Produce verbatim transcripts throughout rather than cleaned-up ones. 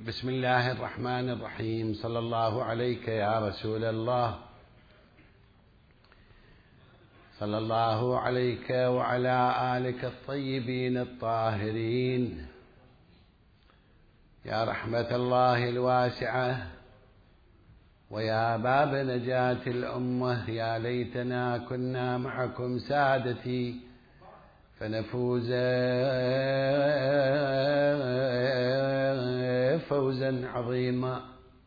بسم الله الرحمن الرحيم. صلى الله عليك يا رسول الله، صلى الله عليك وعلى آلك الطيبين الطاهرين. يا رحمة الله الواسعة ويا باب نجاة الأمة، يا ليتنا كنا معكم سادتي فنفوز فوزا عظيما.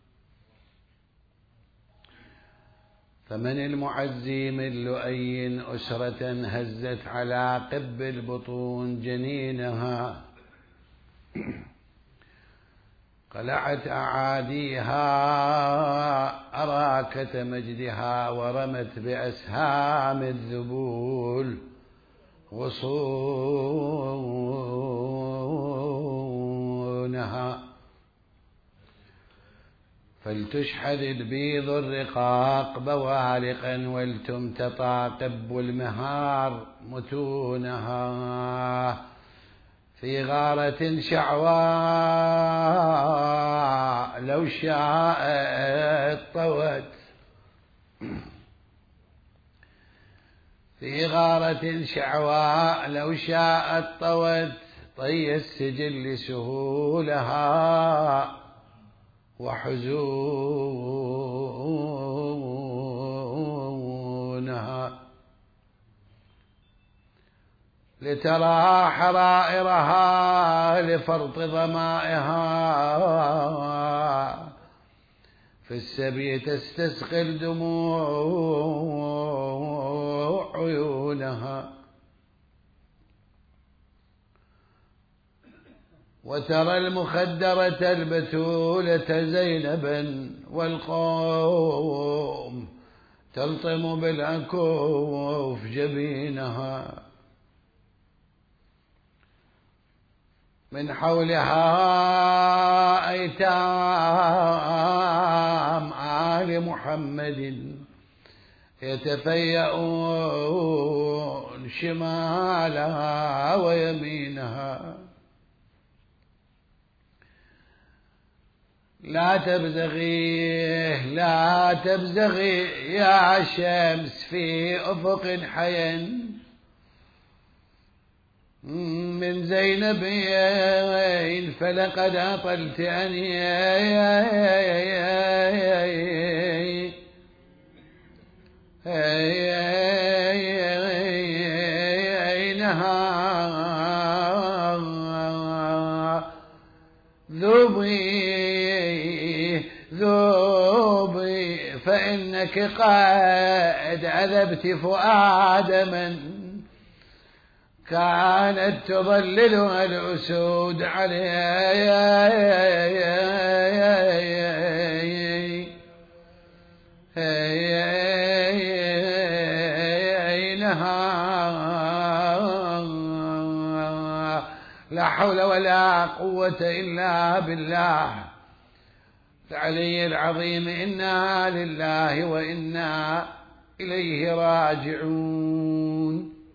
فمن المعزي من لؤي أسرة هزت على قب البطون جنينها، قلعت أعاديها أراكة مجدها، ورمت بأسهام الذبول غصونها. فلتشحذ البيض الرقاق بوارقا، ولتمتطى قب المهار متونها. في غارة شعواء لو شاءت طوت، في غارة شعواء لو شاءت طوت، طي السجل سهولها وحزونها. لترى حرائرها لفرط ظمائها، في السبي تستسقي الدموع عيونها. وترى المخدرة البتولة زينبا، والقوم تلطم بالأكوف جبينها. من حولها أيتام آل محمد يتفيئون شمالها ويمينها. لا تبزغي لا تبزغي يا شمس في أفق حين، من زينب فلقد أطلت أنينها. ذوبي ذوبي فإنك قد عذبت فؤاد من كانت تظللها الأسود عليها. لا حول ولا قوة إلا بالله العلي العظيم. إنا لله وإنا إليه راجعون.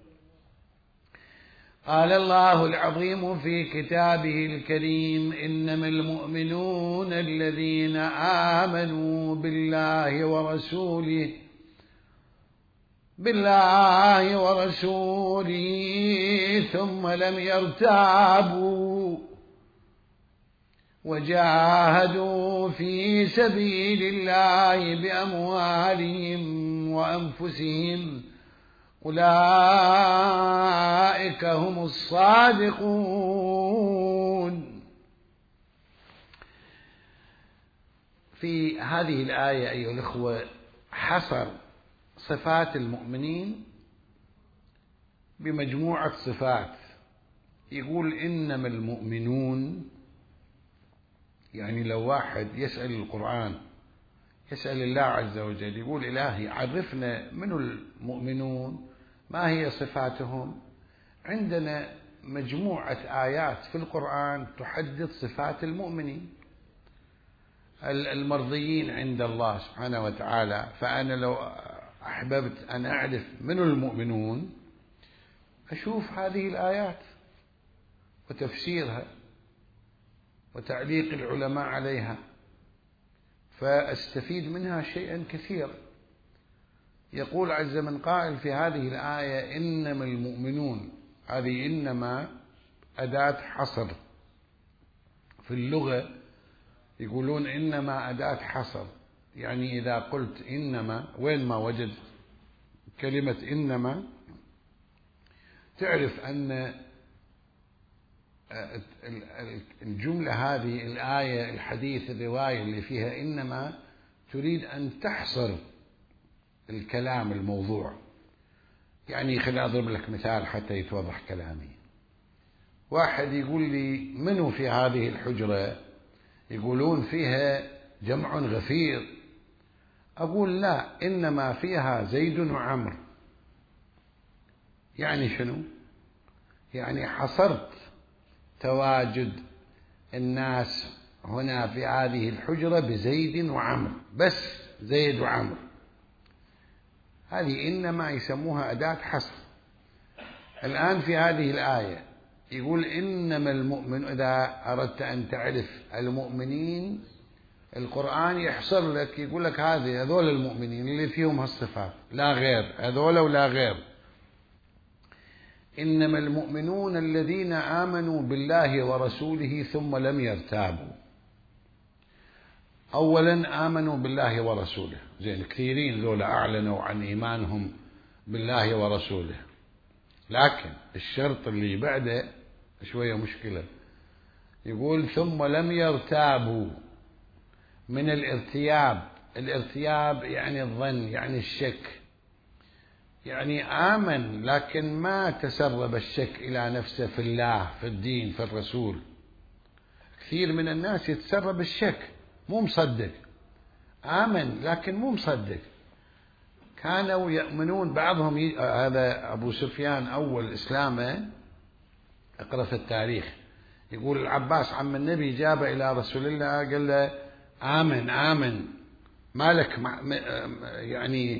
قال الله العظيم في كتابه الكريم: إنما المؤمنون الذين آمنوا بالله ورسوله بالله ورسوله ثم لم يرتابوا وجاهدوا في سبيل الله بأموالهم وأنفسهم، أولئك هم الصادقون. في هذه الآية أيها الأخوة حصر صفات المؤمنين بمجموعة صفات. يقول إنما المؤمنون، يعني لو واحد يسأل القرآن يسأل الله عز وجل يقول: إلهي عرفنا من المؤمنون، ما هي صفاتهم؟ عندنا مجموعة آيات في القرآن تحدد صفات المؤمنين المرضيين عند الله سبحانه وتعالى. فأنا لو أحببت أن أعرف من المؤمنون أشوف هذه الآيات وتفسيرها. وتعليق العلماء عليها، فأستفيد منها شيئا كثيرا. يقول عز من قائل في هذه الآية إنما المؤمنون، هذه إنما أداة حصر. في اللغة يقولون إنما أداة حصر، يعني إذا قلت إنما وين ما وجد كلمة إنما تعرف أن الجملة هذه الآية الحديث الرواية اللي فيها إنما تريد أن تحصر الكلام الموضوع. يعني خليني أضرب لك مثال حتى يتوضح كلامي. واحد يقول لي منو في هذه الحجرة؟ يقولون فيها جمع غفير. أقول لا، إنما فيها زيد وعمر. يعني شنو؟ يعني حصرت تواجد الناس هنا في هذه الحجرة بزيد وعمر، بس زيد وعمر. هذه إنما يسموها أداة حصر. الآن في هذه الآية يقول إنما المؤمن، إذا أردت أن تعرف المؤمنين القرآن يحصر لك، يقول لك هذه هذول المؤمنين اللي فيهم هالصفات، لا غير، هذول ولا غير. إنما المؤمنون الذين آمنوا بالله ورسوله ثم لم يرتابوا. أولا آمنوا بالله ورسوله، زين، كثيرين ذول أعلنوا عن إيمانهم بالله ورسوله، لكن الشرط اللي بعده شوية مشكلة. يقول ثم لم يرتابوا، من الارتياب. الارتياب يعني الظن، يعني الشك، يعني آمن لكن ما تسرب الشك إلى نفسه في الله، في الدين، في الرسول. كثير من الناس يتسرب الشك، مو مصدق، آمن لكن مو مصدق. كانوا يؤمنون بعضهم ي... هذا أبو سفيان أول إسلامه، اقرأ في التاريخ، يقول العباس عم النبي جاب إلى رسول الله قال له آمن آمن، مالك يعني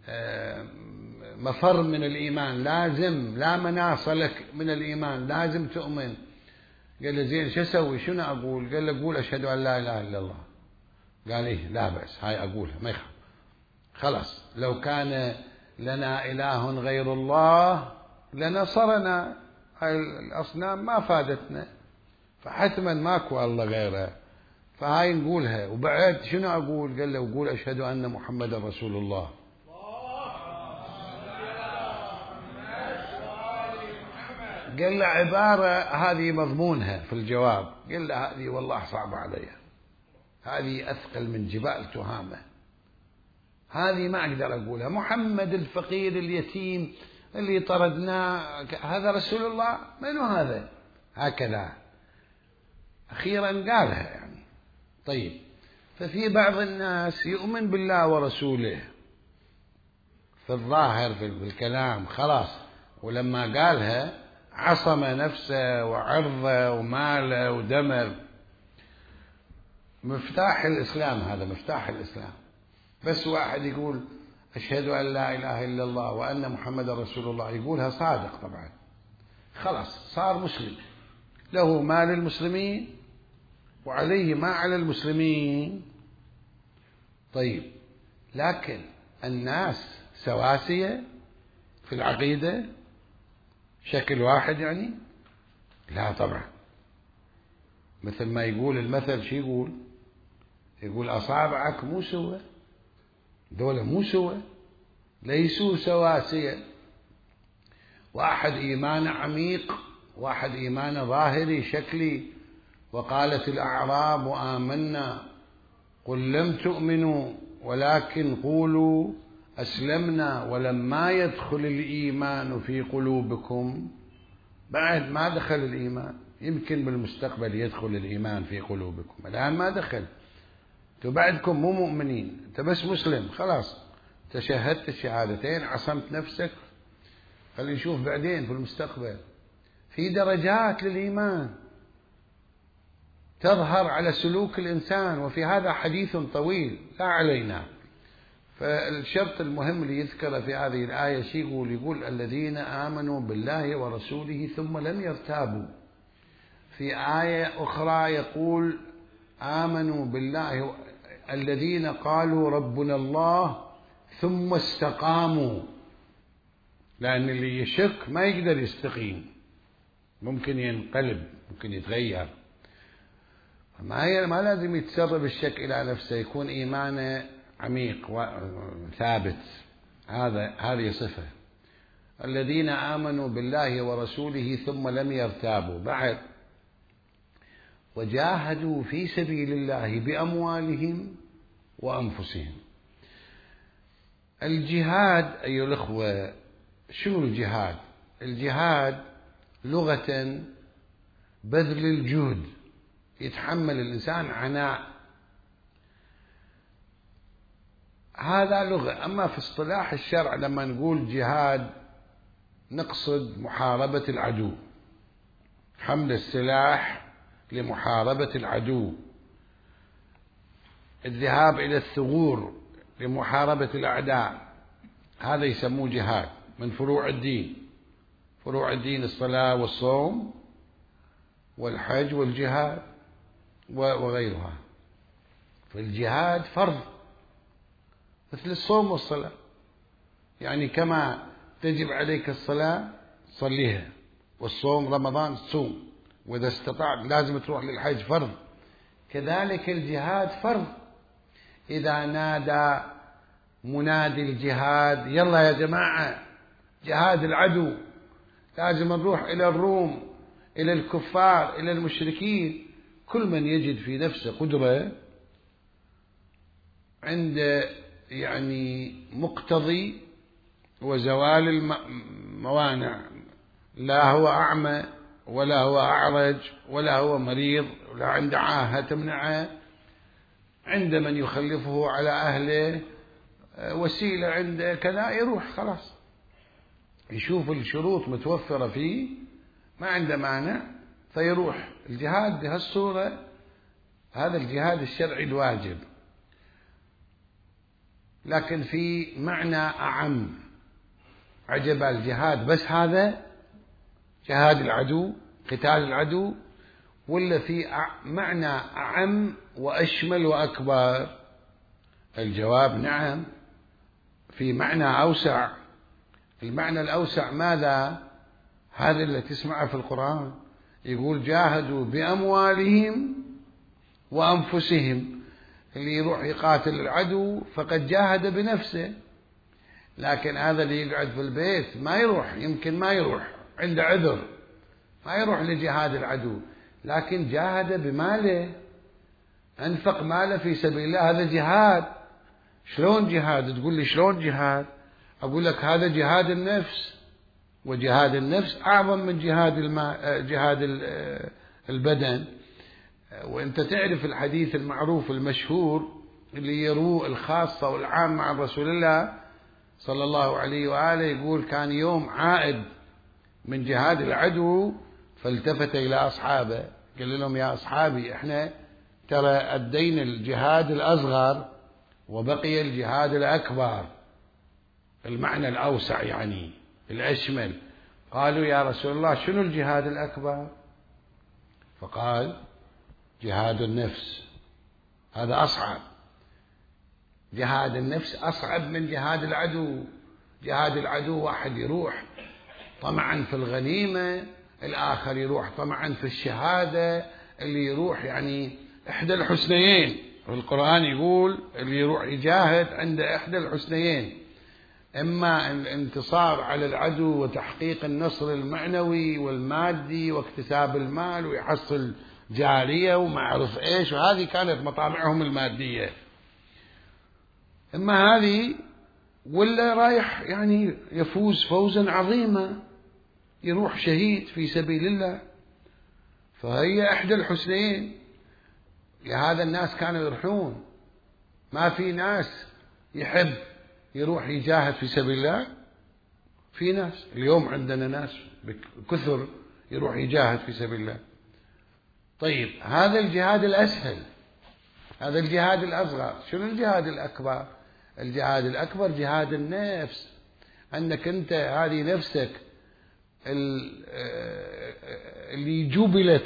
مفر من الإيمان، لازم لا مناص لك من الإيمان، لازم تؤمن. قال له زين شو أسوي، شنو أقول؟ قال له قول أشهد أن لا إله إلا الله. قال إيه لا بأس، هاي أقولها ما يخاف. خلاص لو كان لنا إله غير الله لنصرنا، هاي الأصنام ما فادتنا، فحتما ماكو الله غيره، فهاي نقولها. وبعد شنو أقول؟ قال له وقول أشهد أن محمد رسول الله. قال له عبارة هذه مضمونها في الجواب، قال له هذه والله صعبة علي، هذه أثقل من جبال تهامة، هذه ما أقدر أقولها. محمد الفقير اليتيم اللي طردناه هذا رسول الله؟ منو هذا؟ هكذا أخيرا قالها يعني. طيب، ففي بعض الناس يؤمن بالله ورسوله في الظاهر في الكلام خلاص، ولما قالها عصم نفسه وعرضه وماله ودمه. مفتاح الإسلام هذا، مفتاح الإسلام. بس واحد يقول أشهد أن لا إله إلا الله وأن محمد رسول الله، يقولها صادق طبعا، خلاص صار مسلم، له مال المسلمين وعليه ما على المسلمين. طيب، لكن الناس سواسية في العقيدة، شكل واحد يعني؟ لا طبعا. مثل ما يقول المثل، شو يقول؟ يقول أصابعك مو سوى، دولة مو سوى، ليسوا سواسية. واحد إيمان عميق، واحد إيمان ظاهري شكلي. وقالت الأعراب آمنا قل لم تؤمنوا ولكن قولوا أسلمنا ولما يدخل الإيمان في قلوبكم. بعد ما دخل الإيمان، يمكن بالمستقبل يدخل الإيمان في قلوبكم، الآن ما دخل. انتوا بعدكم مو مؤمنين، انت بس مسلم، خلاص تشهدت الشهادتين، عصمت نفسك، خلينا نشوف بعدين في المستقبل. في درجات للإيمان تظهر على سلوك الإنسان، وفي هذا حديث طويل لا علينا. فالشرط المهم اللي يذكره في هذه الآية شيء يقول؟ يقول الذين آمنوا بالله ورسوله ثم لم يرتابوا. في آية أخرى يقول آمنوا بالله الذين قالوا ربنا الله ثم استقاموا، لأن اللي يشك ما يقدر يستقيم، ممكن ينقلب، ممكن يتغير. ما ما لازم يتسرب الشك إلى نفسه، يكون إيمانه عميق وثابت. هذا هذه صفة الذين آمنوا بالله ورسوله ثم لم يرتابوا بعد وجاهدوا في سبيل الله بأموالهم وأنفسهم. الجهاد أيها الأخوة، شنو الجهاد؟ الجهاد لغة بذل الجهد، يتحمل الإنسان عناء، هذا لغة. أما في اصطلاح الشرع لما نقول جهاد نقصد محاربة العدو، حمل السلاح لمحاربة العدو، الذهاب إلى الثغور لمحاربة الأعداء، هذا يسموه جهاد من فروع الدين. فروع الدين الصلاة والصوم والحج والجهاد وغيرها. فالجهاد فرض مثل الصوم والصلاة، يعني كما تجب عليك الصلاة صليها، والصوم رمضان صوم، وإذا استطعت لازم تروح للحج فرض، كذلك الجهاد فرض. إذا نادى منادي الجهاد يلا يا جماعة جهاد العدو، لازم نروح إلى الروم، إلى الكفار، إلى المشركين. كل من يجد في نفسه قدرة عند يعني مقتضي وزوال الموانع، لا هو أعمى ولا هو أعرج ولا هو مريض ولا عنده عاهة تمنعه، عند من يخلفه على أهله وسيلة عنده كذا، يروح خلاص يشوف الشروط متوفرة فيه ما عنده مانع فيروح. الجهاد بهالصورة هذا الجهاد الشرعي الواجب. لكن في معنى أعم، عجب الجهاد بس هذا جهاد العدو قتال العدو، ولا في معنى أعم وأشمل وأكبر؟ الجواب نعم، في معنى أوسع. المعنى الأوسع ماذا؟ هذا اللي تسمعه في القرآن، يقول جاهدوا بأموالهم وأنفسهم. اللي يروح يقاتل العدو فقد جاهد بنفسه، لكن هذا اللي يقعد في البيت ما يروح، يمكن ما يروح، عنده عذر ما يروح لجهاد العدو، لكن جاهد بماله، أنفق ماله في سبيل الله، هذا جهاد. شلون جهاد؟ تقول لي شلون جهاد؟ أقول لك هذا جهاد النفس، وجهاد النفس أعظم من جهاد الماء جهاد البدن. وأنت تعرف الحديث المعروف المشهور اللي يروه الخاصة والعام عن رسول الله صلى الله عليه وآله، يقول كان يوم عائد من جهاد العدو فالتفت إلى أصحابه قال لهم يا أصحابي احنا ترى أدينا الجهاد الأصغر وبقي الجهاد الأكبر، المعنى الأوسع يعني الأشمل. قالوا يا رسول الله شنو الجهاد الأكبر؟ فقال جهاد النفس، هذا أصعب، جهاد النفس أصعب من جهاد العدو. جهاد العدو واحد يروح طمعا في الغنيمة، الآخر يروح طمعا في الشهادة، اللي يروح يعني إحدى الحسنيين. القرآن يقول اللي يروح يجاهد عند إحدى الحسنيين، إما الانتصار على العدو وتحقيق النصر المعنوي والمادي واكتساب المال ويحصل جارية وما أعرف إيش، وهذه كانت مطامعهم المادية. إما هذه ولا رايح يعني يفوز فوزا عظيما، يروح شهيد في سبيل الله. فهي إحدى الحسنيين. لهذا الناس كانوا يروحون، ما في ناس يحب يروح يجاهد في سبيل الله. في ناس اليوم عندنا ناس بكثر يروح يجاهد في سبيل الله. طيب هذا الجهاد الأسهل، هذا الجهاد الأصغر. شنو الجهاد الأكبر؟ الجهاد الأكبر جهاد النفس، أنك أنت هذه نفسك اللي جبلت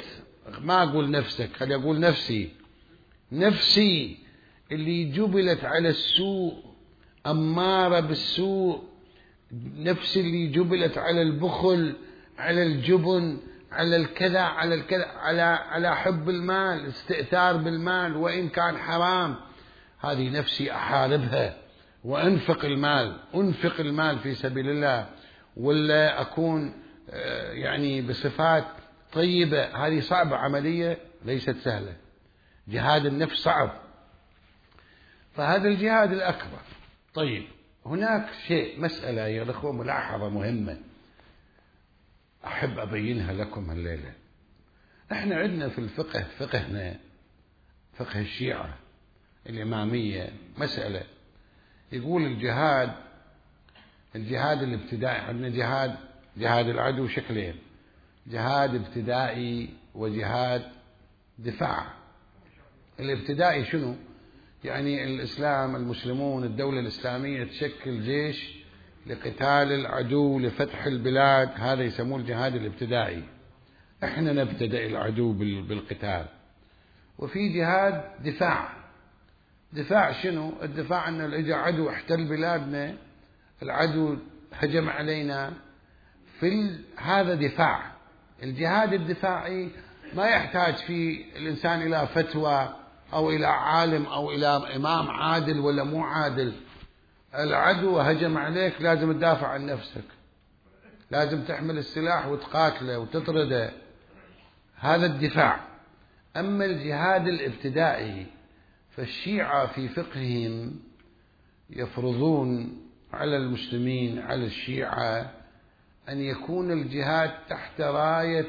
ما أقول نفسك، خلي أقول نفسي، نفسي اللي جبلت على السوء، أمارة بالسوء، نفسي اللي جبلت على البخل، على الجبن، على الكذا، على الكذا، على على حب المال، استئثار بالمال وإن كان حرام، هذه نفسي أحاربها وأنفق المال، أنفق المال في سبيل الله، ولا أكون يعني بصفات طيبة. هذه صعبة، عملية ليست سهلة، جهاد النفس صعب، فهذا الجهاد الأكبر. طيب هناك شيء، مسألة يا الأخوة، ملاحظة مهمة أحب أبينها لكم الليلة. احنا عندنا في الفقه، فقهنا فقه الشيعة الإمامية، مسألة يقول الجهاد، الجهاد الابتدائي، عندنا جهاد جهاد العدو شكلين، جهاد ابتدائي وجهاد دفاع. الابتدائي شنو؟ يعني الإسلام، المسلمون، الدولة الإسلامية تشكل جيش لقتال العدو، لفتح البلاد، هذا يسموه الجهاد الابتدائي. احنا نبتدأ العدو بالقتال. وفي جهاد دفاع. دفاع شنو؟ الدفاع أن إذا عدو احتل بلادنا، العدو هجم علينا، في هذا دفاع. الجهاد الدفاعي ما يحتاج فيه الإنسان إلى فتوى أو إلى عالم أو إلى إمام عادل ولا مو عادل. العدو هجم عليك، لازم تدافع عن نفسك، لازم تحمل السلاح وتقاتله وتطرده، هذا الدفاع. أما الجهاد الابتدائي فالشيعة في فقههم يفرضون على المسلمين، على الشيعة، أن يكون الجهاد تحت راية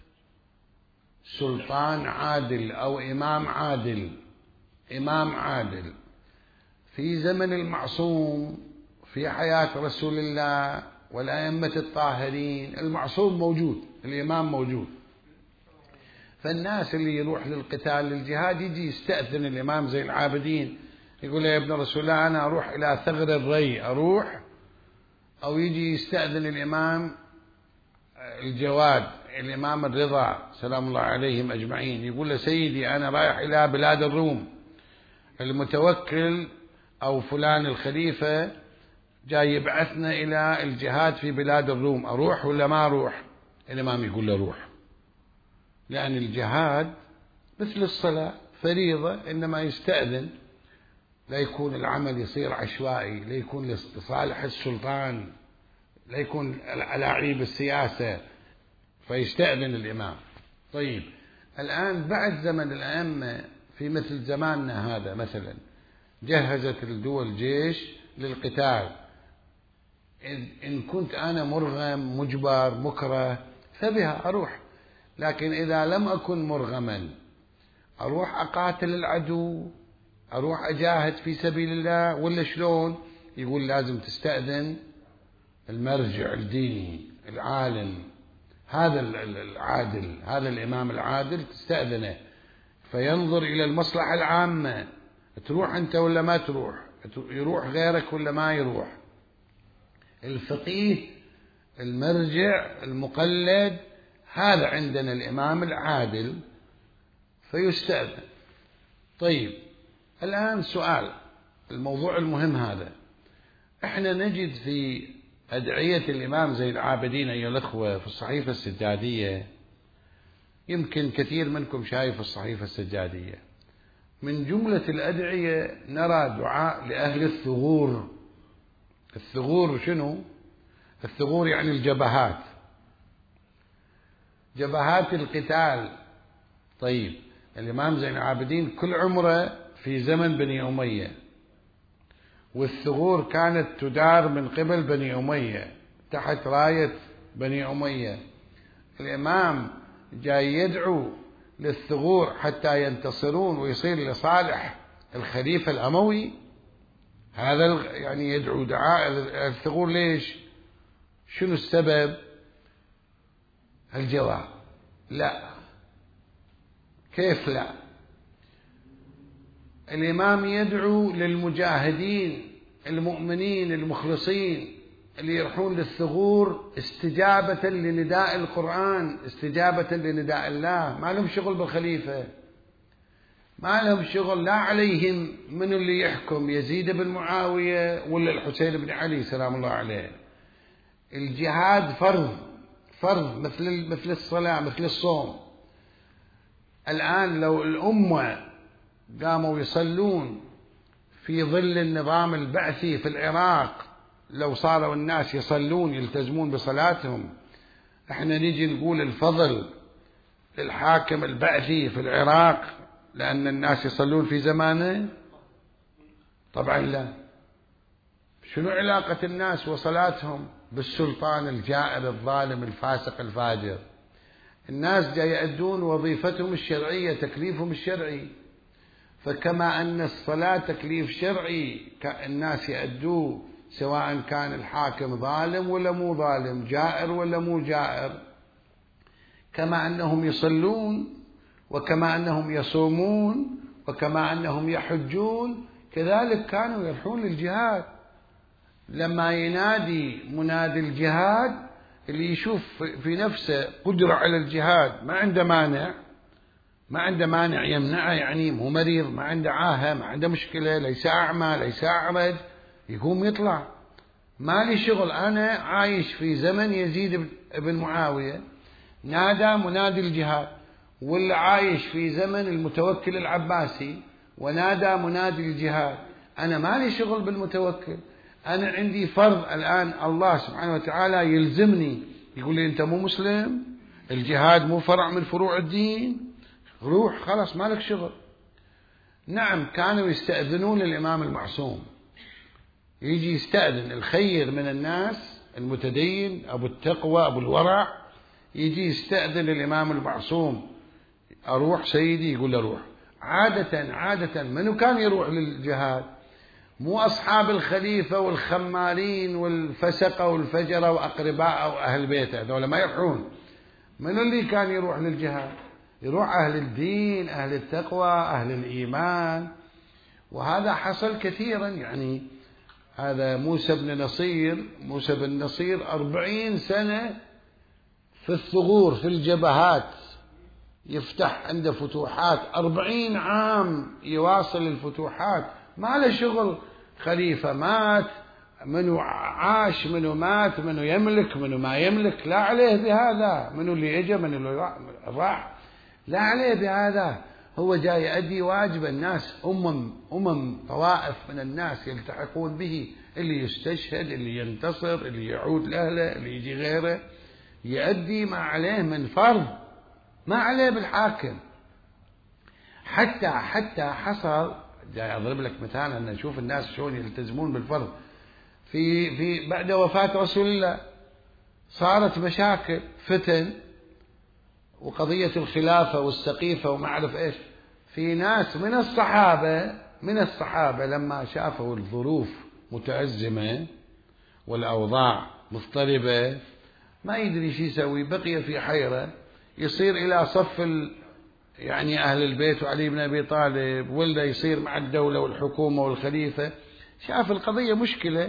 سلطان عادل أو إمام عادل. إمام عادل في زمن المعصوم، في حياة رسول الله والأئمة الطاهرين، المعصوم موجود، الإمام موجود. فالناس اللي يروح للقتال للجهاد يجي يستأذن الإمام زين العابدين، يقول له يا ابن رسول الله أنا أروح إلى ثغر الري أروح، أو يجي يستأذن الإمام الجواد، الإمام الرضا سلام الله عليهم أجمعين، يقول له سيدي أنا رايح إلى بلاد الروم، المتوكل أو فلان الخليفة جاي يبعثنا إلى الجهاد في بلاد الروم، أروح ولا ما أروح؟ الإمام يقول له روح، لأن الجهاد مثل الصلاة فريضة، إنما يستأذن، لا يكون العمل يصير عشوائي، لا يكون لصالح السلطان، لا يكون ألاعيب السياسة، فيستأذن الإمام. طيب الآن بعد زمن الأئمة في مثل زماننا هذا مثلا، جهزت الدول جيش للقتال، إن كنت أنا مرغم مجبر مكره فبها أروح، لكن إذا لم أكن مرغما أروح أقاتل العدو، أروح أجاهد في سبيل الله، ولا شلون؟ يقول لازم تستأذن المرجع الديني العالم، هذا العادل، هذا الإمام العادل تستأذنه، فينظر إلى المصلحة العامة، تروح أنت ولا ما تروح، يروح غيرك ولا ما يروح. الفقيه المرجع المقلد هذا عندنا الإمام العادل فيستأذن. طيب الآن سؤال، الموضوع المهم هذا، احنا نجد في أدعية الإمام زين العابدين أيها الأخوة في الصحيفة السجادية، يمكن كثير منكم شايف الصحيفة السجادية، من جملة الأدعية نرى دعاء لأهل الثغور. الثغور شنو؟ الثغور يعني الجبهات، جبهات القتال. طيب الإمام زين العابدين كل عمره في زمن بني أمية، والثغور كانت تدار من قبل بني أمية تحت راية بني أمية. الإمام جاي يدعو للثغور حتى ينتصرون ويصير لصالح الخليفة الأموي، هذا يعني يدعو دعاء الثغور. ليش؟ شنو السبب؟ الجواب لا. كيف لا؟ الإمام يدعو للمجاهدين المؤمنين المخلصين اللي يروحون للثغور استجابة لنداء القرآن، استجابة لنداء الله، ما لهم شغل بالخليفة، ما لهم شغل لا عليهم من اللي يحكم، يزيد بن معاوية ولا الحسين بن علي سلام الله عليه. الجهاد فرض، فرض مثل مثل الصلاة مثل الصوم. الآن لو الأمة قاموا يصلون في ظل النظام البعثي في العراق، لو صاروا الناس يصلون يلتزمون بصلاتهم، احنا نيجي نقول الفضل للحاكم البعثي في العراق لأن الناس يصلون في زمانه؟ طبعا لا. شنو علاقة الناس وصلاتهم بالسلطان الجائر الظالم الفاسق الفاجر؟ الناس جاي يأدون وظيفتهم الشرعية، تكليفهم الشرعي. فكما أن الصلاة تكليف شرعي الناس يأدوه، سواء كان الحاكم ظالم ولا مو ظالم، جائر ولا مو جائر، كما أنهم يصلون وكما أنهم يصومون وكما أنهم يحجون، كذلك كانوا يروحون للجهاد. لما ينادي منادي الجهاد، اللي يشوف في نفسه قدرة على الجهاد ما عنده مانع، ما عنده مانع يمنعه، يعني مو مريض، ما عنده عاهة، ما عنده مشكلة، ليس أعمى ليس أعرج، يقوم يطلع. ما لي شغل، أنا عايش في زمن يزيد بن معاوية نادى منادي الجهاد، ولا عايش في زمن المتوكل العباسي ونادى منادي الجهاد. أنا ما لي شغل بالمتوكل، أنا عندي فرض الآن، الله سبحانه وتعالى يلزمني، يقول لي أنت مو مسلم، الجهاد مو فرع من فروع الدين، روح خلاص ما لك شغل. نعم كانوا يستأذنون الإمام المعصوم، يجي يستأذن الخير من الناس المتدين أبو التقوى أبو الورع، يجي يستأذن الإمام المعصوم، أروح سيدي؟ يقول له روح. عادة عادة منو كان يروح للجهاد؟ مو أصحاب الخليفة والخمارين والفسقة والفجرة وأقرباء وأهل بيته، هذول ما يروحون. منو اللي كان يروح للجهاد؟ يروح أهل الدين، أهل التقوى، أهل الإيمان. وهذا حصل كثيرا، يعني هذا موسى بن نصير، موسى بن نصير أربعين سنة في الثغور في الجبهات، يفتح عنده فتوحات، أربعين عام يواصل الفتوحات، ما له شغل خليفة مات، منو عاش، منو مات، منو يملك، منو ما يملك، لا عليه بهذا، منو اللي اجى منو اللي راح، لا عليه بهذا. هو جاي يؤدي واجب الناس، أمم أمم طوائف من الناس يلتحقون به، اللي يستشهد، اللي ينتصر، اللي يعود لأهله، اللي يجي غيره، يؤدي ما عليه من فرض، ما عليه بالحاكم. حتى حتى حصل، جاي أضرب لك مثال أن نشوف الناس شلون يلتزمون بالفرض. في في بعد وفاة رسول الله صارت مشاكل، فتن، وقضية الخلافة والسقيفة وما أعرف إيش. في ناس من الصحابة من الصحابة لما شافوا الظروف متأزمة والأوضاع مضطربة ما يدري شو يسوي، بقي في حيرة، يصير إلى صف ال يعني أهل البيت وعلي بن أبي طالب، ولا يصير مع الدولة والحكومة والخليفة. شاف القضية مشكلة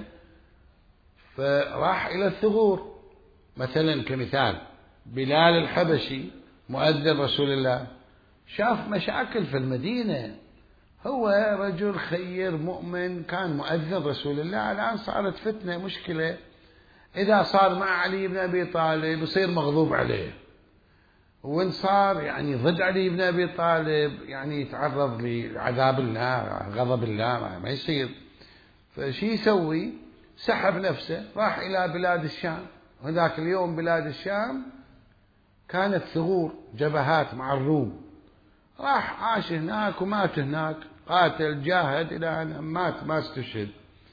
فراح إلى الثغور. مثلا كمثال بلال الحبشي مؤذن رسول الله، شاف مشاكل في المدينة، هو رجل خير مؤمن كان مؤذن رسول الله، الآن صارت فتنة مشكلة، إذا صار مع علي بن أبي طالب يصير مغضوب عليه، وإن صار يعني ضد علي بن أبي طالب يعني يتعرض لعذاب الله غضب الله، ما يصير. فشي يسوي؟ سحب نفسه، راح إلى بلاد الشام. وذاك اليوم بلاد الشام كانت ثغور جبهات مع الروم، راح عاش هناك ومات هناك، قاتل جاهد إلى أن مات ما استشهد.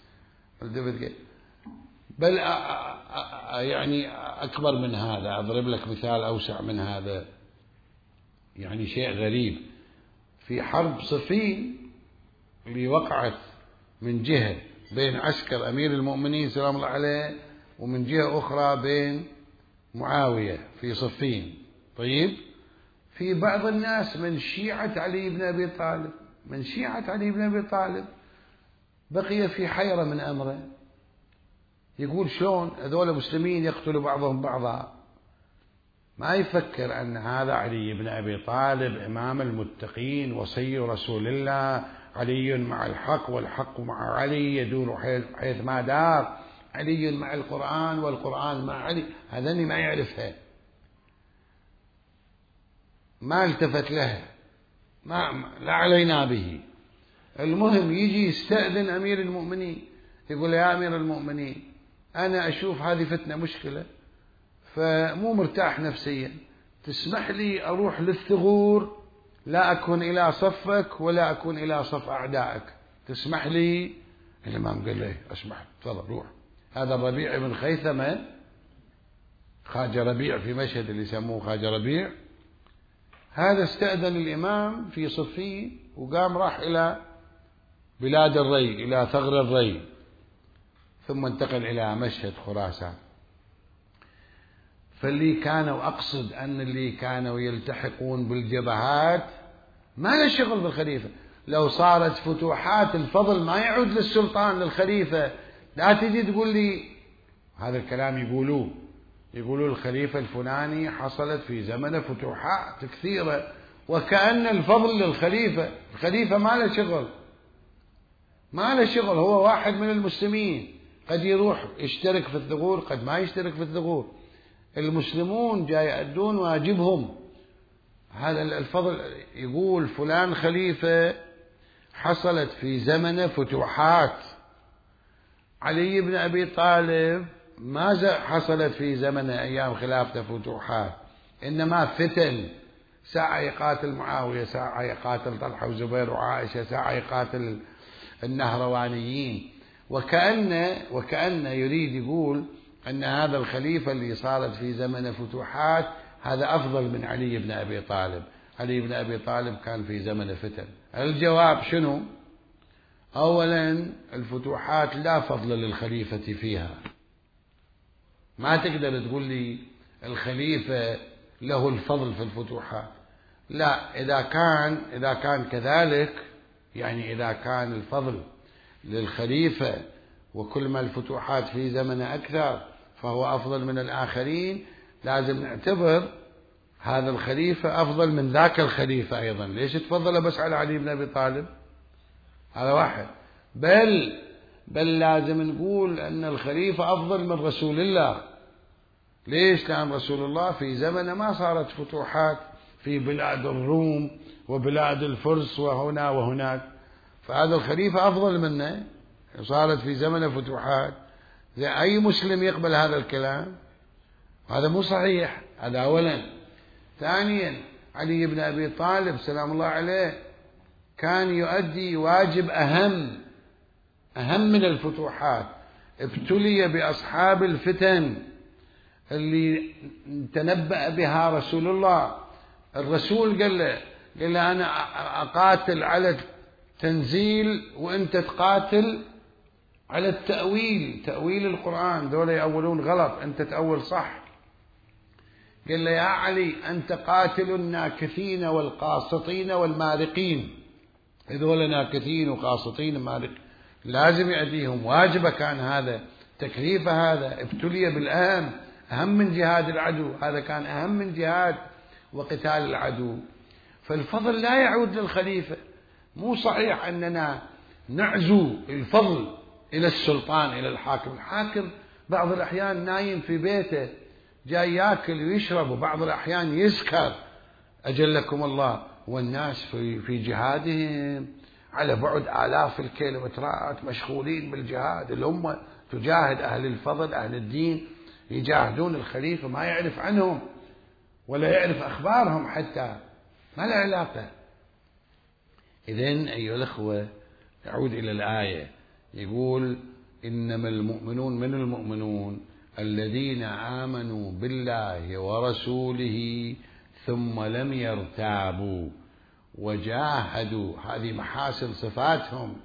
بل يعني أكبر من هذا، أضرب لك مثال أوسع من هذا، يعني شيء غريب. في حرب صفين اللي وقعت من جهة بين عسكر أمير المؤمنين سلام الله عليه، ومن جهة أخرى بين معاوية في صفين. طيب، في بعض الناس من شيعة علي بن أبي طالب من شيعة علي بن أبي طالب بقي في حيرة من أمره، يقول شلون هذول مسلمين يقتلوا بعضهم بعضا؟ ما يفكر أن هذا علي بن أبي طالب إمام المتقين وصي رسول الله، علي مع الحق والحق مع علي يدور حيث ما دار، علي مع القرآن والقرآن مع علي. هذني ما يعرفها، ما التفت لها، ما لا علينا به. المهم يجي يستأذن أمير المؤمنين، يقول يا أمير المؤمنين أنا أشوف هذه فتنة مشكلة، فمو مرتاح نفسيا، تسمح لي أروح للثغور، لا أكون إلى صفك ولا أكون إلى صف أعدائك، تسمح لي؟ الإمام قال له أسمح، تفضل روح. هذا الربيع بن خيثمة، خواجة ربيع في مشهد اللي يسموه خواجة ربيع، هذا استأذن الإمام في صفين وقام راح إلى بلاد الري، إلى ثغر الري، ثم انتقل إلى مشهد خراسان. فاللي كانوا، أقصد أن اللي كانوا يلتحقون بالجبهات ما له شغل بالخليفة. لو صارت فتوحات الفضل ما يعود للسلطان للخليفة. لا تجي تقول لي هذا الكلام، يقولوه يقولوا الخليفة الفلاني حصلت في زمن فتوحات كثيرة، وكأن الفضل للخليفة. الخليفة ما له شغل، ما له شغل، هو واحد من المسلمين، قد يروح يشترك في الثغور، قد ما يشترك في الثغور. المسلمون جاي يأدون واجبهم. هذا الفضل، يقول فلان خليفة حصلت في زمن فتوحات. علي بن أبي طالب ما حصلت في زمن أيام خلافته فتوحات، إنما فتن، ساعة يقاتل معاوية، ساعة يقاتل طلحة وزبير وعائشة، ساعة يقاتل النهروانيين. وكأن وكأن يريد يقول أن هذا الخليفة اللي صارت في زمن فتوحات هذا أفضل من علي بن أبي طالب. علي بن أبي طالب كان في زمن فتن. الجواب شنو؟ أولا الفتوحات لا فضل للخليفة فيها. ما تقدر تقول لي الخليفة له الفضل في الفتوحات. لا، إذا كان إذا كان كذلك، يعني إذا كان الفضل للخليفة وكل ما الفتوحات في زمن أكثر فهو أفضل من الآخرين، لازم نعتبر هذا الخليفة أفضل من ذاك الخليفة أيضا. ليش تفضل بس على علي بن أبي طالب؟ هذا واحد. بل بل لازم نقول أن الخليفة أفضل من رسول الله. ليش؟ لأن رسول الله في زمن ما صارت فتوحات في بلاد الروم وبلاد الفرس وهنا وهناك، فهذا الخليفة أفضل منه، صارت في زمن فتوحات. أي مسلم يقبل هذا الكلام؟ هذا مو صحيح. هذا أولا. ثانيا، علي بن أبي طالب سلام الله عليه كان يؤدي واجب أهم أهم من الفتوحات. ابتلي بأصحاب الفتن اللي تنبأ بها رسول الله. الرسول قال له قال له أنا أقاتل على التنزيل وأنت تقاتل على التأويل، تأويل القرآن، دول يأولون غلط، أنت تأول صح. قال له يا علي أنت قاتل الناكثين والقاسطين والمارقين. هذول ناكثين وقاسطين ومارقين لازم يأتيهم، واجبه كان هذا، تكليفه هذا. ابتلي بالأهم، أهم من جهاد العدو، هذا كان أهم من جهاد وقتال العدو. فالفضل لا يعود للخليفة. مو صحيح أننا نعزو الفضل إلى السلطان، إلى الحاكم. الحاكم بعض الأحيان نايم في بيته جاي يأكل ويشرب، وبعض الأحيان يسكر أجلكم الله، والناس في في جهادهم على بعد آلاف الكيلومترات مشغولين بالجهاد. الأمة تجاهد، أهل الفضل أهل الدين يجاهدون، الخليفة ما يعرف عنهم ولا يعرف أخبارهم حتى، ما له علاقة. إذن أيها الأخوة نعود إلى الآية، يقول إنما المؤمنون من المؤمنون الذين آمنوا بالله ورسوله ثم لم يرتابوا وجاهدوا. هذه محاسن صفاتهم.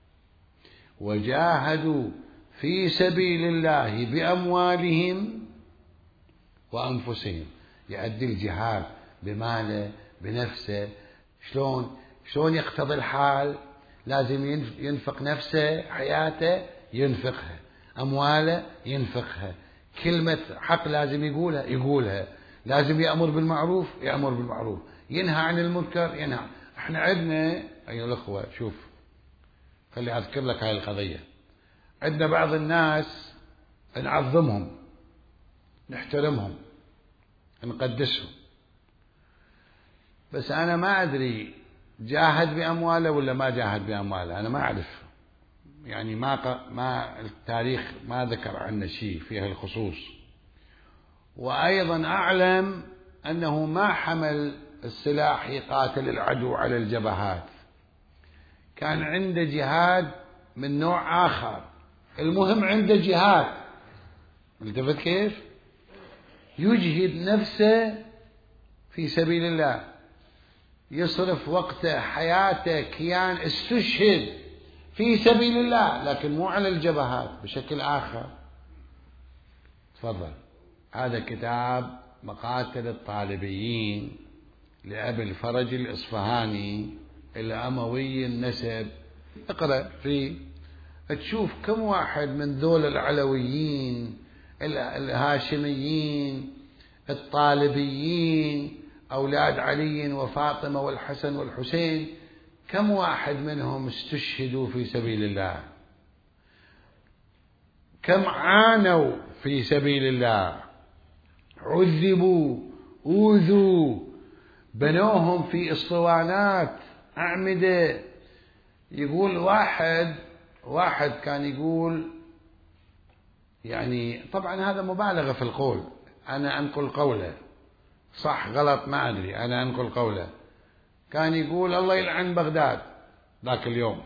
وجاهدوا في سبيل الله بأموالهم وأنفسهم. يؤدي الجهاد بماله بنفسه. شلون شلون يقتضي الحال؟ لازم ينفق نفسه، حياته ينفقها. أمواله ينفقها، كلمة حق لازم يقولها يقولها، لازم يأمر بالمعروف يأمر بالمعروف، ينهى عن المنكر ينهى. احنا عندنا أيها الأخوة، شوف خلي أذكر لك هاي القضية. عندنا بعض الناس نعظمهم، نحترمهم، نقدسهم، بس أنا ما أدري جاهد بأمواله ولا ما جاهد بأمواله، أنا ما أعرف، يعني ما ما التاريخ ما ذكر عنه شيء في هالخصوص. وأيضا أعلم أنه ما حمل السلاح يقاتل العدو على الجبهات، كان عنده جهاد من نوع آخر. المهم عنده جهاد، التفت كيف يجهد نفسه في سبيل الله، يصرف وقته حياته كيان استشهد في سبيل الله، لكن مو على الجبهات، بشكل آخر. تفضل، هذا كتاب مقاتل الطالبيين لأبي الفرج الإصفهاني الأموي النسب، اقرأ فيه تشوف كم واحد من ذول العلويين الهاشميين الطالبيين أولاد علي وفاطمة والحسن والحسين، كم واحد منهم استشهدوا في سبيل الله، كم عانوا في سبيل الله، عذبوا أوذوا، بنوهم في اسطوانات أعمدة. يقول واحد واحد كان يقول، يعني طبعا هذا مبالغة في القول، أنا أنقل قوله، صح غلط ما أدري، أنا أنقل قوله. كان يقول الله يلعن بغداد ذاك اليوم،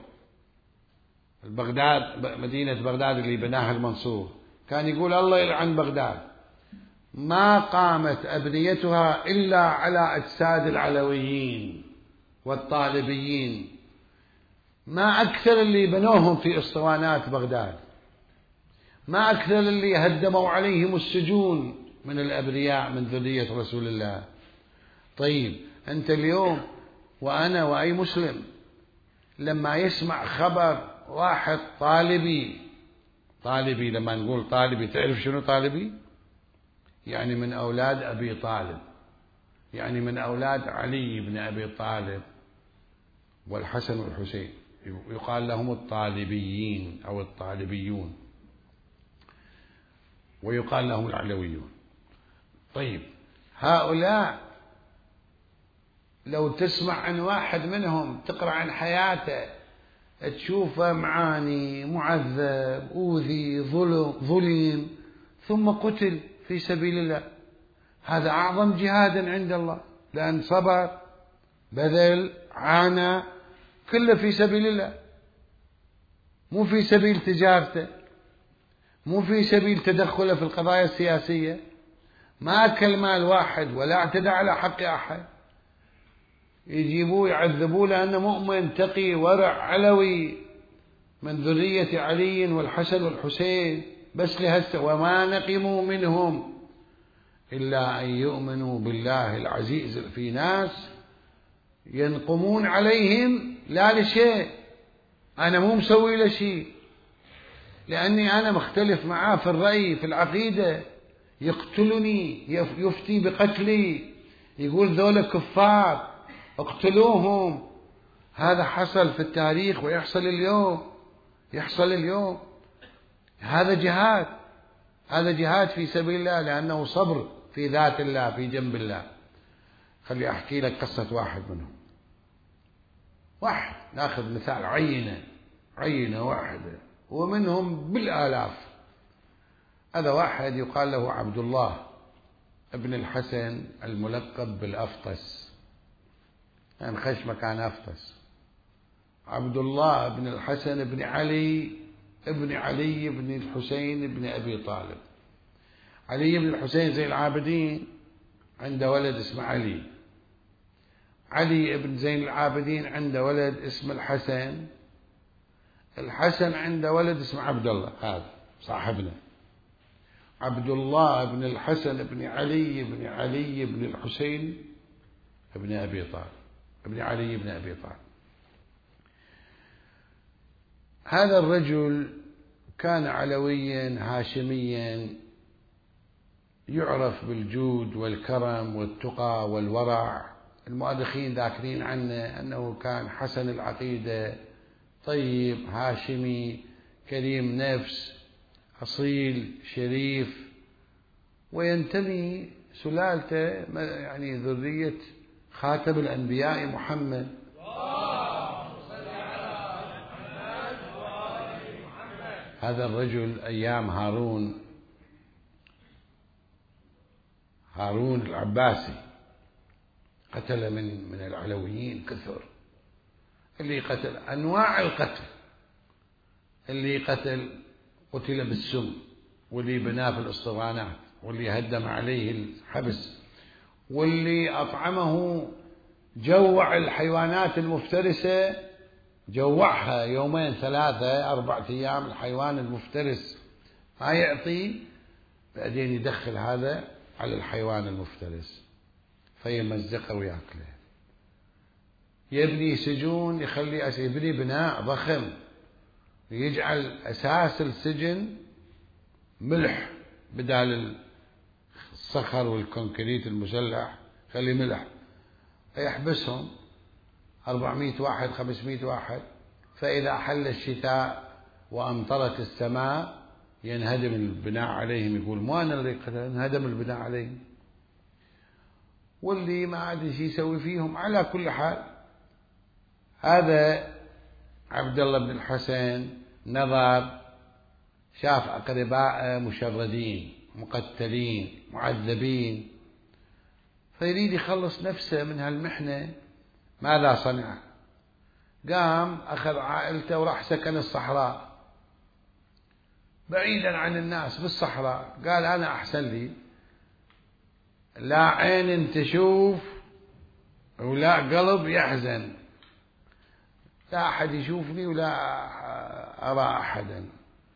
بغداد مدينة بغداد اللي بناها المنصور، كان يقول الله يلعن بغداد، ما قامت أبنيتها إلا على أجساد العلويين والطالبيين، ما أكثر اللي بنوهم في اسطوانات بغداد، ما أكثر اللي هدموا عليهم السجون من الأبرياء من ذرية رسول الله. طيب أنت اليوم وأنا وأي مسلم لما يسمع خبر واحد طالبي، طالبي لما نقول طالبي تعرف شنو طالبي؟ يعني من أولاد أبي طالب، يعني من أولاد علي بن أبي طالب والحسن والحسين، يقال لهم الطالبيين أو الطالبيون، ويقال لهم العلويون. طيب هؤلاء لو تسمع عن واحد منهم، تقرأ عن حياته، تشوفه معاني، معذب، أوذي، ظلم ظلم ثم قتل في سبيل الله، هذا أعظم جهاد عند الله، لأن صبر بذل عانى كله في سبيل الله، مو في سبيل تجارته، مو في سبيل تدخله في القضايا السياسية، ما أكل مال واحد ولا اعتدى على حق أحد، يجيبوه يعذبوه لأنه مؤمن تقي ورع علوي من ذرية علي والحسن والحسين، بس لهسه وما نقموا منهم إلا أن يؤمنوا بالله العزيز. في ناس ينقمون عليهم لا لشيء، أنا مو مسوي له شيء، لأني أنا مختلف معاه في الرأي في العقيدة، يقتلني، يفتي بقتلي، يقول ذولا كفار اقتلوهم. هذا حصل في التاريخ ويحصل اليوم، يحصل اليوم. هذا جهاد، هذا جهاد في سبيل الله، لأنه صبر في ذات الله في جنب الله. خلي أحكي لك قصة واحد منهم، واحد ناخذ مثال عينة عينة واحدة ومنهم بالآلاف. هذا واحد يقال له عبد الله ابن الحسن الملقب بالأفطس، يعني خشمه كان أفطس. عبد الله بن الحسن بن علي ابن علي بن الحسين بن أبي طالب. علي بن الحسين زين العابدين عنده ولد اسمه علي، علي بن زين العابدين عنده ولد اسمه الحسن، الحسن عنده ولد اسمه عبد الله، هذا صاحبنا عبد الله بن الحسن بن علي بن علي بن الحسين بن أبي طالب ابن علي بن أبي طالب. هذا الرجل كان علويا هاشميا يعرف بالجود والكرم والتقى والورع. المؤرخين ذاكرين عنه أنه كان حسن العقيدة، طيب، هاشمي، كريم نفس، أصيل، شريف، وينتمي سلالته يعني ذرية خاتم الأنبياء محمد. هذا الرجل أيام هارون هارون العباسي قتل من من العلويين كثر، اللي قتل أنواع القتل، اللي قتل قتل بالسم، واللي بناه في الاسطوانات، واللي هدم عليه الحبس، واللي أطعمه جوع الحيوانات المفترسة، جوعها يومين ثلاثة أربعة أيام الحيوان المفترس ما يعطي، بعدين يدخل هذا على الحيوان المفترس فيمزقه ويأكله. يبني سجون، يخلي يبني بناء ضخم، يجعل أساس السجن ملح بدال الصخر والكونكريت المسلح، خلي ملح، فيحبسهم أربعمائة واحد خمسمائة واحد، فإذا حل الشتاء وأمطرت السماء ينهدم البناء عليهم. يقول مو أنا اللي انهدم البناء عليهم، واللي ما عاد شي يسوي فيهم. على كل حال هذا عبد الله بن الحسن نظر، شاف أقرباء مشردين مقتلين معذبين، فيريد يخلص نفسه من هالمحنة. ماذا صنع؟ قام أخذ عائلته وراح سكن الصحراء بعيدا عن الناس بالصحراء. قال أنا أحسن لي لا عين تشوف ولا قلب يحزن، لا أحد يشوفني ولا أرى أحدا،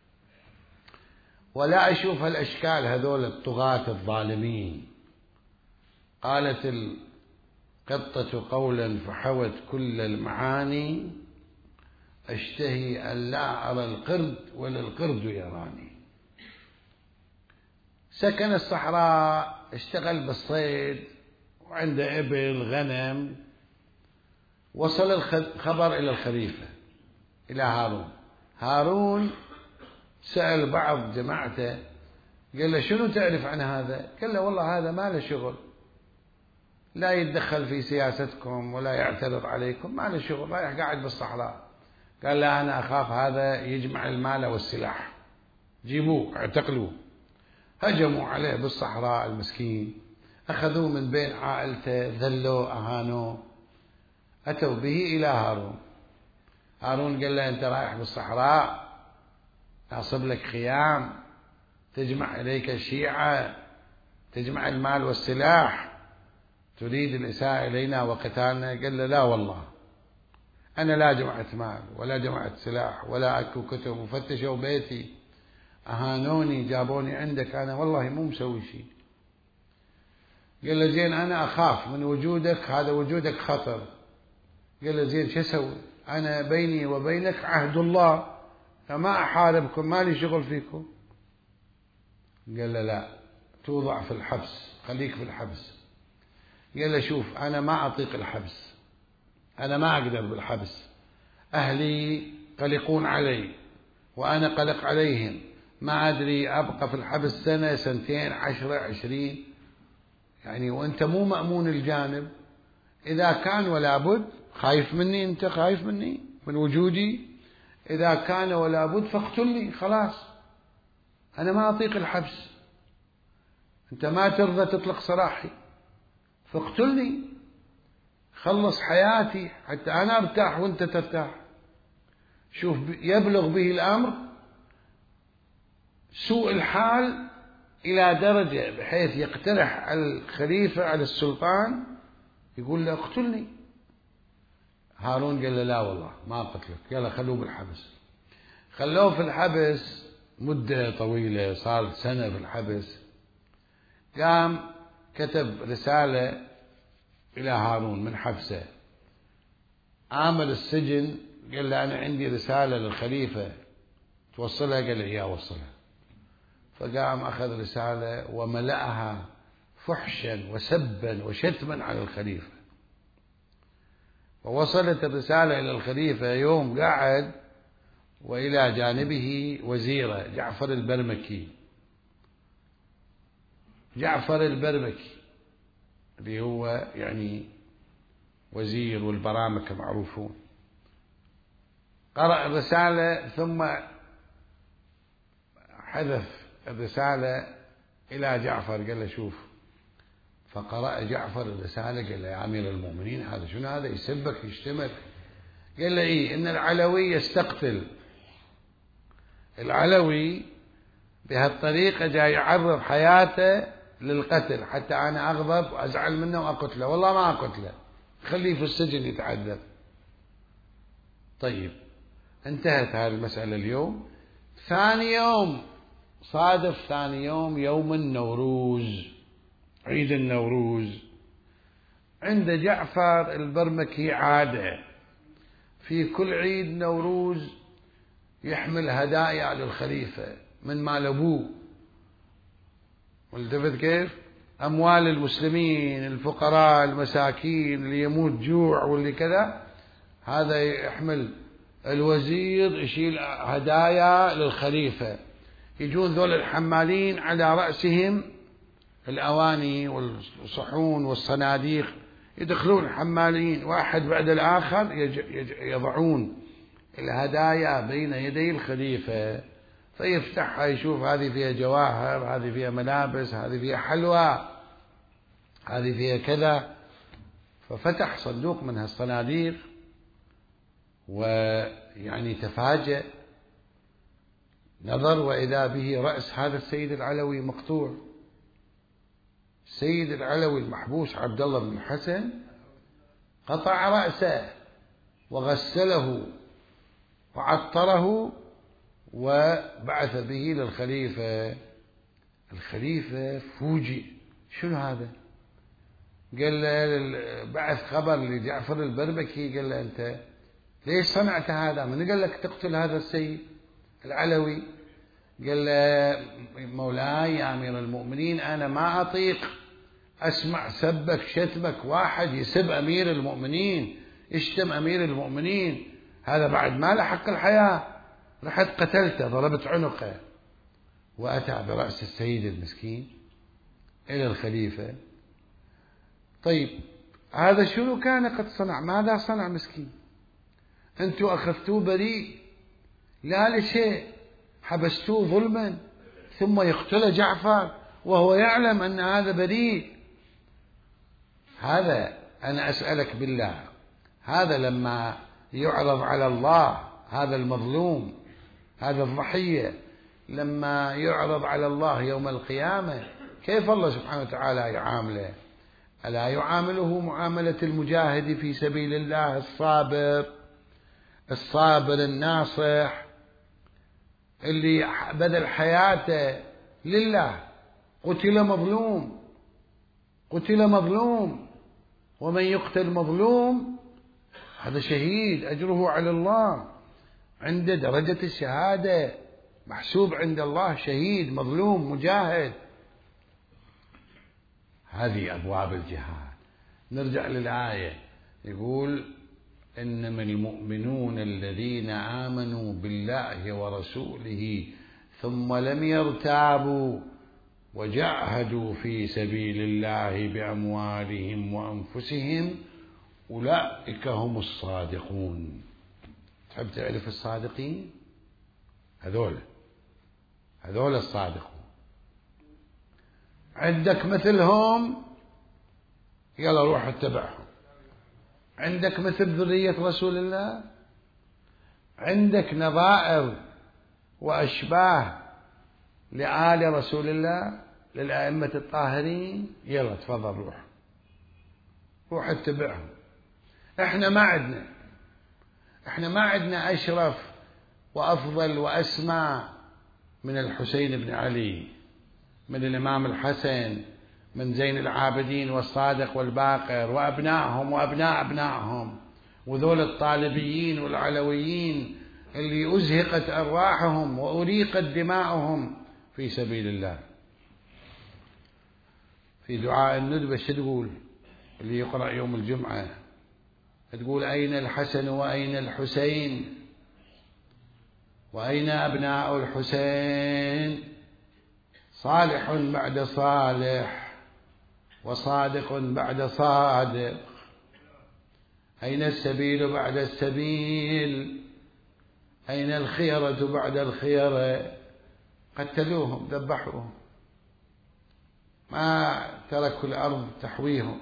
ولا أشوف هالأشكال هذول الطغاة الظالمين. قالت القطة قولا فحوت كل المعاني، أشتهي أن لا أرى القرد ولا القرد يراني. سكن الصحراء، اشتغل بالصيد، وعنده إبل غنم. وصل الخبر إلى الخليفة إلى هارون. هارون سأل بعض جماعته، قال له شنو تعرف عن هذا؟ قال له والله هذا ما له شغل، لا يتدخل في سياستكم ولا يعترض عليكم، ما له شغل، رايح قاعد بالصحراء. قال لا أنا أخاف هذا يجمع المال والسلاح، جيبوه اعتقلوه. هجموا عليه بالصحراء المسكين، أخذوه من بين عائلته، ذلوه أهانوه، أتوا به إلى هارون. هارون قال له أنت رايح بالصحراء، نصب لك خيام، تجمع إليك الشيعة، تجمع المال والسلاح، تريد الإساءة إلينا وقتالنا؟ قال له لا والله أنا لا جمعت مال ولا جمعت سلاح ولا أكو كتب، وفتشوا بيتي أهانوني جابوني عندك، أنا والله مو مسوي شيء. قال له زين أنا أخاف من وجودك، هذا وجودك خطر. قال له زين شو أسوي؟ أنا بيني وبينك عهد الله، فما أحاربكم، ما لي شغل فيكم. قال له لا توضع في الحبس، خليك في الحبس. قال له شوف أنا ما أطيق الحبس، أنا ما أقدر بالحبس، أهلي قلقون علي وأنا قلق عليهم، ما أدري أبقى في الحبس سنة سنتين عشرة عشرين يعني، وأنت مو مأمون الجانب. إذا كان ولا بد، خايف مني أنت، خايف مني من وجودي، إذا كان ولا بد فاقتلني خلاص، أنا ما أطيق الحبس، أنت ما ترضى تطلق سراحي فاقتلني، خلص حياتي حتى أنا أرتاح وأنت ترتاح. شوف يبلغ به الأمر سوء الحال إلى درجة بحيث يقترح على الخليفة على السلطان يقول له اقتلني. هارون قال له لا والله ما قتلك، يلا خلوه بالحبس. خلوه في الحبس مدة طويلة، صار سنة في الحبس. قام كتب رسالة إلى هارون من حبسه، آمر السجن، قال له أنا عندي رسالة للخليفة توصلها؟ قال لي يا وصلها. فقام أخذ رسالة وملأها فحشا وسبا وشتما على الخليفة. ووصلت الرسالة إلى الخليفة يوم قاعد وإلى جانبه وزيره جعفر البرمكي. جعفر البرمكي اللي هو يعني وزير والبرامكة معروفون. قرأ الرسالة ثم حذف الرسالة إلى جعفر، قال له شوف. فقرأ جعفر الرسالة قال له يا أمير المؤمنين هذا شنو هذا؟ يسبك يشتمك؟ قال له إيه، إن العلوي يستقتل. العلوي بهالطريقة جاي يعرض حياته للقتل حتى أنا أغضب وأزعل منه وأقتله. والله ما أقتله، خليه في السجن يتعذب. طيب انتهت هذه المسألة اليوم. ثاني يوم صادف ثاني يوم يوم النوروز، عيد النوروز. عند جعفر البرمكي عادة في كل عيد نوروز يحمل هدايا للخليفة من مال أبوه. ملتفت كيف؟ أموال المسلمين الفقراء المساكين اللي يموت جوع واللي كذا، هذا يحمل الوزير يشيل هدايا للخليفة. يجون ذول الحمالين على رأسهم الأواني والصحون والصناديق، يدخلون الحمالين واحد بعد الآخر يضعون الهدايا بين يدي الخليفة، فيفتحها يشوف هذه فيها جواهر، هذه فيها ملابس، هذه فيها حلوى، هذه فيها كذا. ففتح صندوق من هالصناديق ويعني تفاجأ، نظر وإذا به رأس هذا السيد العلوي مقطوع. السيد العلوي المحبوس عبد الله بن الحسن قطع رأسه وغسله وعطره وبعث به للخليفة. الخليفة فوجئ، شنو هذا؟ قال له بعث خبر لجعفر البرمكي، قال له أنت ليش صنعت هذا؟ من قال لك تقتل هذا السيد العلوي؟ قال له مولاي يا أمير المؤمنين أنا ما أطيق أسمع سبك شتمك، واحد يسب أمير المؤمنين يشتم أمير المؤمنين، هذا بعد ما لحق الحياة. رحت قتلته، ضربت عنقه. وأتى برأس السيد المسكين إلى الخليفة. طيب هذا شنو كان قد صنع؟ ماذا صنع مسكين؟ أنتوا أخذتوه بريء لا لشيء، حبستوه ظلما ثم يقتل جعفر وهو يعلم أن هذا بريء. هذا أنا أسألك بالله، هذا لما يعرض على الله هذا المظلوم هذا الضحية، لما يعرض على الله يوم القيامة كيف الله سبحانه وتعالى يعامله؟ ألا يعامله معاملة المجاهد في سبيل الله الصابر الصابر الناصح اللي بذل حياته لله؟ قتل مظلوم، قتل مظلوم، ومن يقتل مظلوم هذا شهيد أجره على الله عند درجة الشهادة، محسوب عند الله شهيد مظلوم مجاهد. هذه أبواب الجهاد. نرجع للآية، يقول إنما المؤمنون الذين آمنوا بالله ورسوله ثم لم يرتابوا وجاهدوا في سبيل الله بأموالهم وأنفسهم أولئك هم الصادقون. تحب تعرف الصادقين؟ هذول هذول الصادقون. عندك مثلهم يلا روح اتبعهم. عندك مثل ذرية رسول الله، عندك نظائر وأشباه لآل رسول الله للأئمة الطاهرين، يلا تفضل روح روح اتبعهم. احنا ما عندنا احنا ما عندنا أشرف وأفضل وأسمى من الحسين بن علي، من الإمام الحسن، من زين العابدين والصادق والباقر وأبنائهم وأبناء أبنائهم، وذول الطالبيين والعلويين اللي أزهقت أرواحهم وأريقت دماؤهم في سبيل الله. في دعاء الندبة شو تقول اللي يقرأ يوم الجمعة؟ تقول: أين الحسن وأين الحسين وأين أبناء الحسين؟ صالح بعد صالح وصادق بعد صادق، أين السبيل بعد السبيل؟ أين الخيرة بعد الخيرة؟ قتلوهم، ذبحوهم، ما تركوا الأرض تحويهم،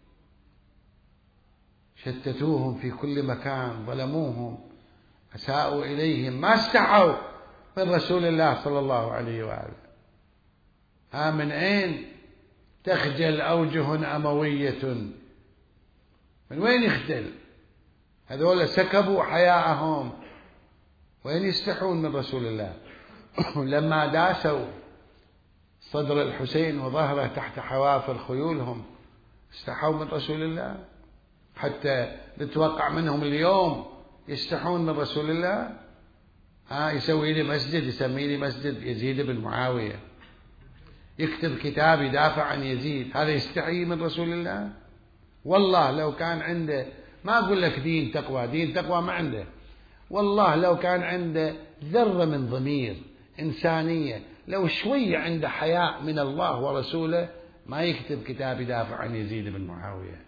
شتتوهم في كل مكان، ظلموهم، أساءوا إليهم، ما استحوا من رسول الله صلى الله عليه وآله. ها من أين تخجل أوجه أموية؟ من وين يخجل؟ هذول سكبوا حياءهم، وين يستحون من رسول الله؟ لما داسوا صدر الحسين وظهره تحت حوافر خيولهم استحوا من رسول الله؟ حتى نتوقع منهم اليوم يستحون من رسول الله؟ ها يسوي لي مسجد، يسمي لي مسجد يزيد بن معاوية، يكتب كتاب يدافع عن يزيد، هذا يستحي من رسول الله؟ والله لو كان عنده، ما أقول لك دين تقوى، دين تقوى ما عنده، والله لو كان عنده ذرة من ضمير إنسانية، لو شوية عنده حياء من الله ورسوله، ما يكتب كتاب يدافع عن يزيد بن معاوية.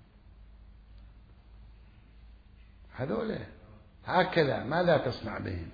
هذول هكذا ماذا تصنع بهم؟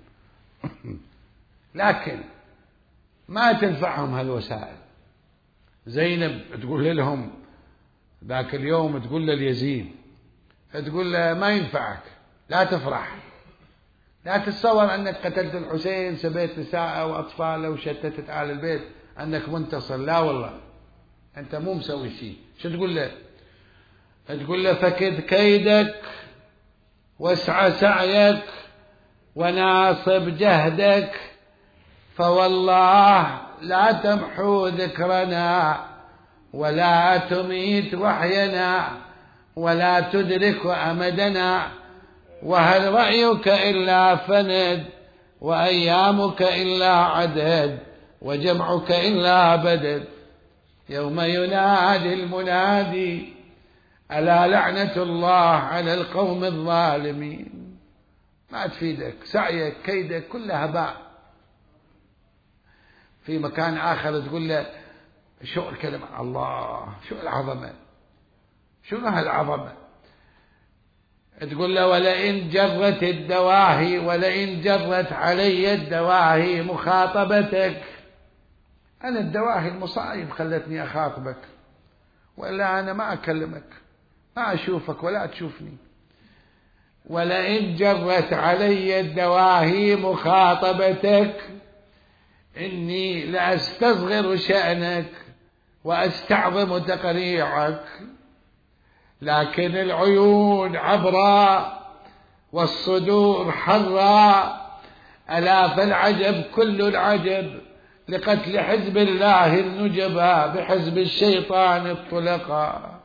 لكن ما تنفعهم هالوسائل. زينب تقول لهم ذاك اليوم، تقول لليزيد، تقول له: ما ينفعك، لا تفرح، لا تتصور أنك قتلت الحسين، سبيت نساءه وأطفاله وشتتت آل البيت، أنك منتصر، لا والله أنت مو مسوي شيء. شو تقول له؟ تقول له: فكد كيدك واسعى سعيك وناصب جهدك، فوالله لا تمحو ذكرنا ولا تميت وحينا ولا تدرك أمدنا، وهل رأيك إلا فند وأيامك إلا عدد وجمعك إلا بدد، يوم ينادي المنادي ألا لعنة الله على القوم الظالمين. ما تفيدك سعيك كيدك كلها هباء. في مكان آخر تقول له: شو الكلمة، الله شو العظمة، شنو هالعظمة؟ تقول له: ولئن جرت الدواهي ولئن جرت علي الدواهي مخاطبتك. أنا الدواهي المصائب خلتني أخاطبك، وإلا أنا ما أكلمك، ما أشوفك ولا تشوفني. ولئن جرت علي الدواهي مخاطبتك إني لأستصغر شأنك وأستعظم تقريعك، لكن العيون عبرا والصدور حرا، ألا فالعجب كل العجب لقتل حزب الله النجبا بحزب الشيطان الطلقا.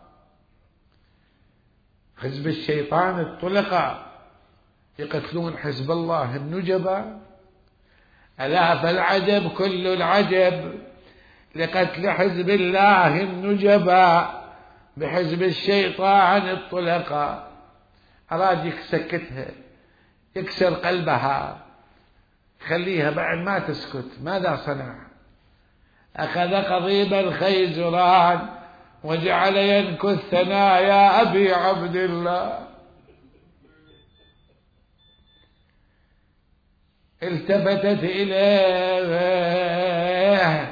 حزب الشيطان الطلقا يقتلون حزب الله النجبا. ألا فالعجب كل العجب لقتل حزب الله النجبا بحزب الشيطان الطلقا. أراد يسكتها، يكسر قلبها، خليها بعد ما تسكت. ماذا صنع؟ أخذ قضيب الخيزران وجعل ينكث ثنايا أبي عبد الله. التفتت إليه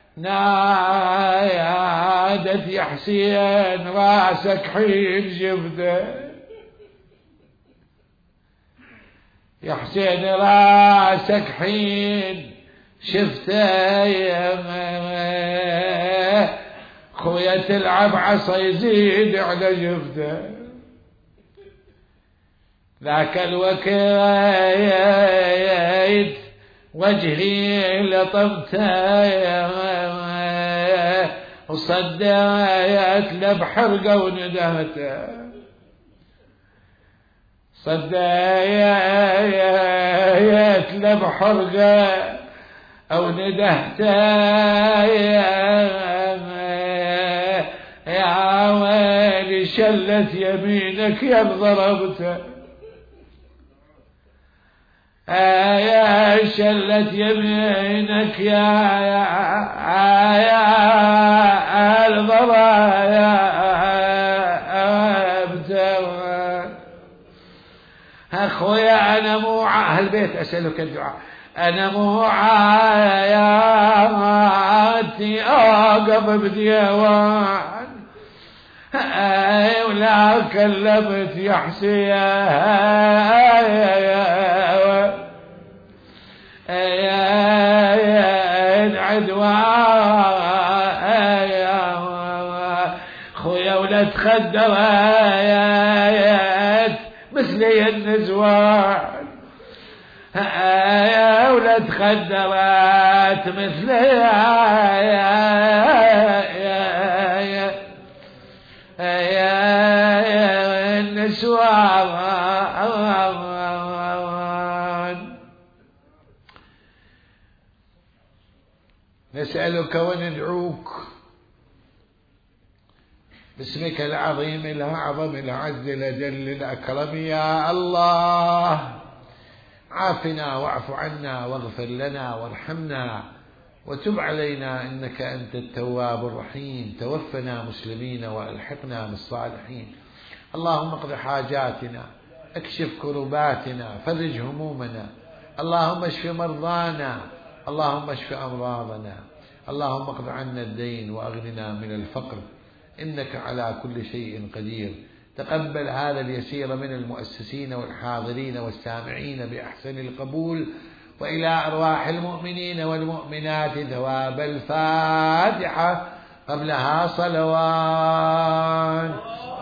نادت: يا حسين راسك حين جبده، يا حسين راسك حين شفته، خويا تلعب عصا يزيد على جفته. ذاك الوقت وجهي لطمته وصديت له بحرقه وندهته، صديت له بحرقه أو ندهته يا ويلي شلت يمينك يا ضربته يا شلت يمينك يا يا يا الضرايا أخويا أنا مو أهل البيت أسألك الدعاء أنا مو عاياتي أوقف بديوان ولا كلمت يا حسين عدوان خويا ولا تخدرت مثلي النزوان يا ولا تخدرت مثلي يا النسوان. نسألك وندعوك باسمك العظيم الأعظم العز الأجل الأكرم يا الله عافنا واعف عنا واغفر لنا وارحمنا وتب علينا إنك أنت التواب الرحيم. توفنا مسلمين وألحقنا بالصالحين. اللهم اقض حاجاتنا اكشف كرباتنا فرج همومنا. اللهم اشف مرضانا. اللهم اشف أمراضنا. اللهم اقض عنا الدين وأغننا من الفقر إنك على كل شيء قدير. تقبل هذا اليسير من المؤسسين والحاضرين والسامعين بأحسن القبول. وإلى أرواح المؤمنين والمؤمنات ثواب الفاتحة قبلها صلوات.